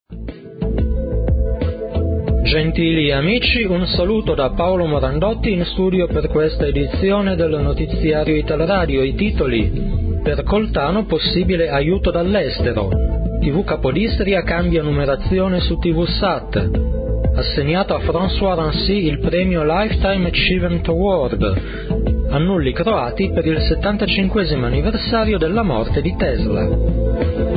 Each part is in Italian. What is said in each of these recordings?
Gentili amici, un saluto da Paolo Morandotti in studio per questa edizione del notiziario Italradio. I titoli: per Coltano possibile aiuto dall'estero, TV Capodistria cambia numerazione su TVSAT, assegnato a François Rancy il premio Lifetime Achievement Award, annulli croati per il 75° anniversario della morte di Tesla.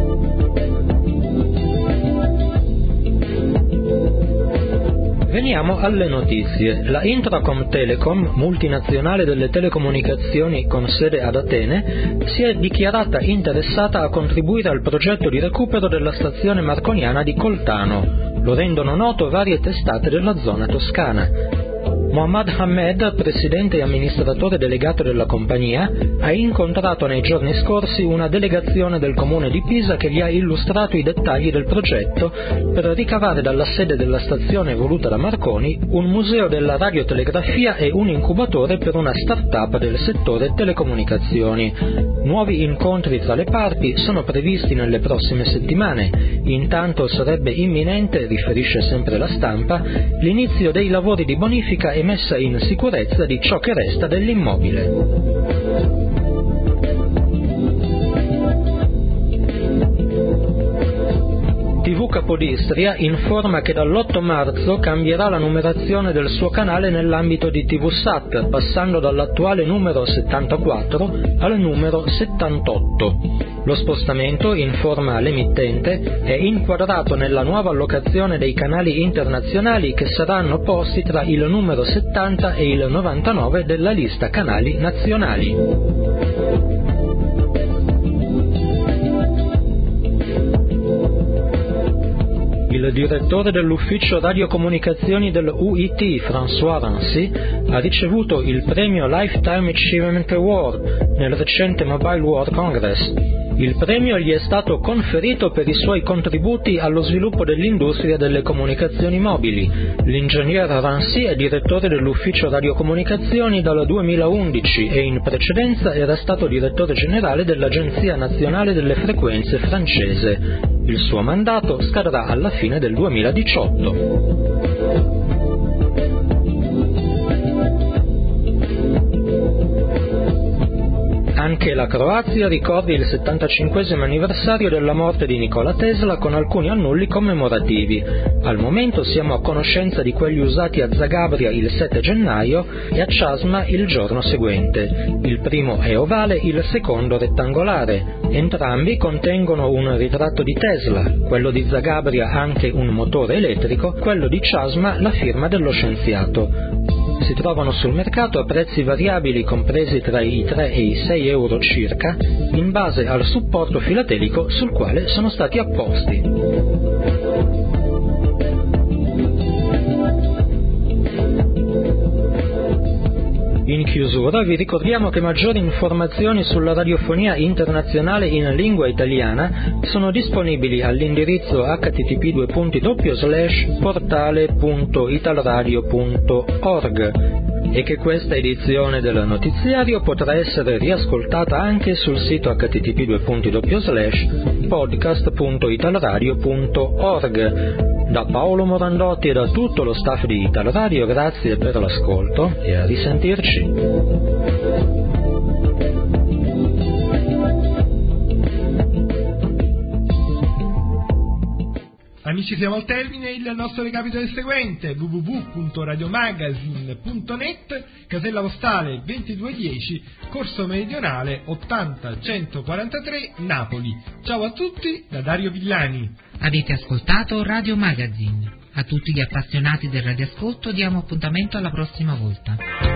Veniamo alle notizie. La Intracom Telecom, multinazionale delle telecomunicazioni con sede ad Atene, si è dichiarata interessata a contribuire al progetto di recupero della stazione marconiana di Coltano. Lo rendono noto varie testate della zona toscana. Mohammad Hamed, presidente e amministratore delegato della compagnia, ha incontrato nei giorni scorsi una delegazione del comune di Pisa che gli ha illustrato i dettagli del progetto per ricavare dalla sede della stazione voluta da Marconi un museo della radiotelegrafia e un incubatore per una start-up del settore telecomunicazioni. Nuovi incontri tra le parti sono previsti nelle prossime settimane. Intanto sarebbe imminente, riferisce sempre la Stampa, l'inizio dei lavori di bonifica e messa in sicurezza di ciò che resta dell'immobile. TV Capodistria informa che dall'8 marzo cambierà la numerazione del suo canale nell'ambito di TVSAT, passando dall'attuale numero 74 al numero 78. Lo spostamento, informa l'emittente, è inquadrato nella nuova allocazione dei canali internazionali che saranno posti tra il numero 70 e il 99 della lista canali nazionali. Il direttore dell'ufficio radiocomunicazioni del UIT, François Rancy, ha ricevuto il premio Lifetime Achievement Award nel recente Mobile World Congress. Il premio gli è stato conferito per i suoi contributi allo sviluppo dell'industria delle comunicazioni mobili. L'ingegner Rancy è direttore dell'ufficio radiocomunicazioni dal 2011 e in precedenza era stato direttore generale dell'Agenzia Nazionale delle Frequenze francese. Il suo mandato scadrà alla fine del 2018. Anche la Croazia ricorda il 75° anniversario della morte di Nikola Tesla con alcuni annulli commemorativi. Al momento siamo a conoscenza di quelli usati a Zagabria il 7 gennaio e a Čazma il giorno seguente. Il primo è ovale, il secondo rettangolare. Entrambi contengono un ritratto di Tesla, quello di Zagabria anche un motore elettrico, quello di Čazma la firma dello scienziato. Si trovano sul mercato a prezzi variabili compresi tra i 3 e i 6 euro circa, in base al supporto filatelico sul quale sono stati apposti. In chiusura vi ricordiamo che maggiori informazioni sulla radiofonia internazionale in lingua italiana sono disponibili all'indirizzo http://portale.italradio.org e che questa edizione del notiziario potrà essere riascoltata anche sul sito http://podcast.italradio.org. Da Paolo Morandotti e da tutto lo staff di Italradio, grazie per l'ascolto e a risentirci. Amici, siamo al termine. Il nostro recapito è il seguente: www.radiomagazine.net, casella postale 2210, Corso Meridionale 80-143, Napoli. Ciao a tutti da Dario Villani. Avete ascoltato Radio Magazine. A tutti gli appassionati del radioascolto diamo appuntamento alla prossima volta.